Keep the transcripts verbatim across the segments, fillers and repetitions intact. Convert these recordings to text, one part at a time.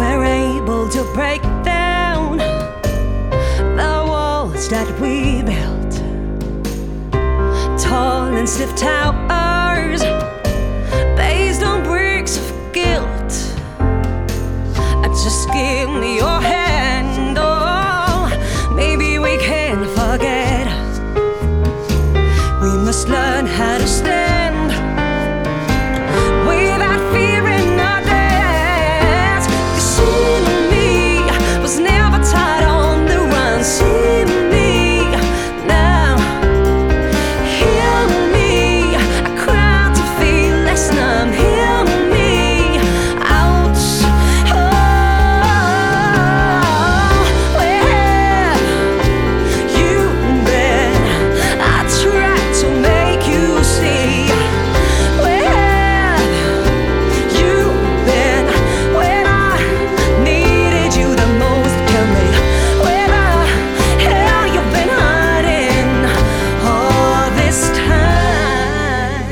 we're able to break down the walls that we built, tall and stiff towers based on bricks of guilt. Just give me your hand, oh, maybe we can forget. We must learn how to stand without fear in our dance. 'Cause seeing me was never tied on the run. See me now, hear me. I cry to feel less numb. Hear me out. Oh, where have you been? I tried to make you see. Where have you been when I needed you the most? Tell me where the hell you've been hiding all this time.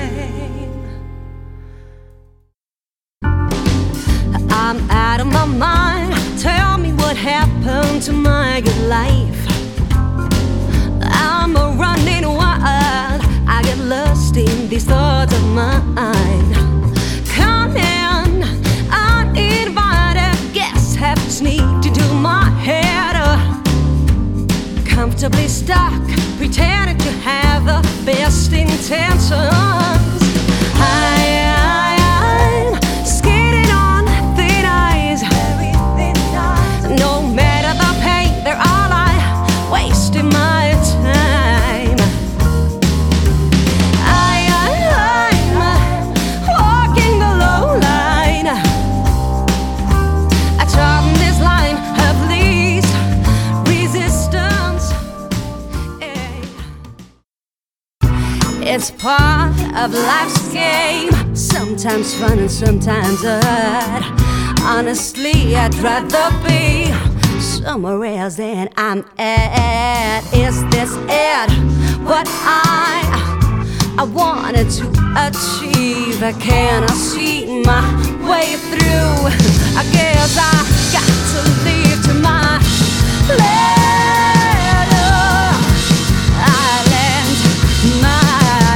I'm out of my mind. Tell me what happened to my good life. I'm a running wild. I get lost in these thoughts of mine. Come in, uninvited guests have sneaked into my head. Uh, comfortably stuck, pretending to have the best intentions. I, I, I'm skating on thin ice. No matter the pain, they're all I wasting my time. I, I, I'm walking the low line. I top this line of least resistance. eh. It's part of life's game, sometimes fun and sometimes hard. Honestly, I'd rather be somewhere else than I'm at. Is this it? What I I wanted to achieve? Can I see my way through? I guess I got to leave to my little island, my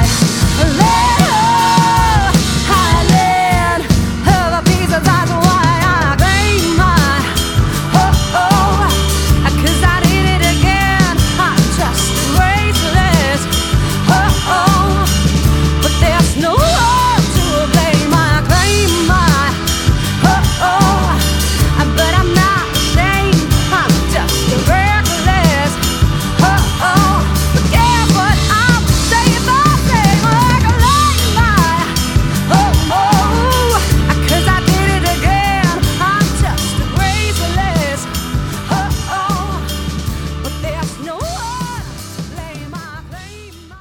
little island of a piece of that's why I claim my oh oh, 'cause I did it again. I'm just graceless, oh oh, but there's no one to blame. I claim my oh oh, but I'm not ashamed. I'm just reckless, oh oh, but guess what? I'm staying the same. I claim my oh oh, 'cause I did it again. I'm just graceless, oh oh, but there's no one to blame. I claim my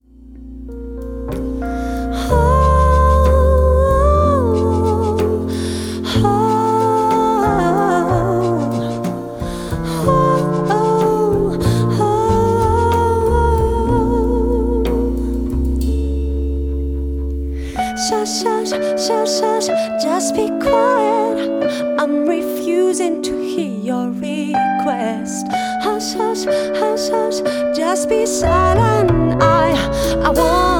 Shush, shush, shush, shush, just be quiet. I'm refusing to hear your request. Hush, hush, hush, hush, just be silent. I, I want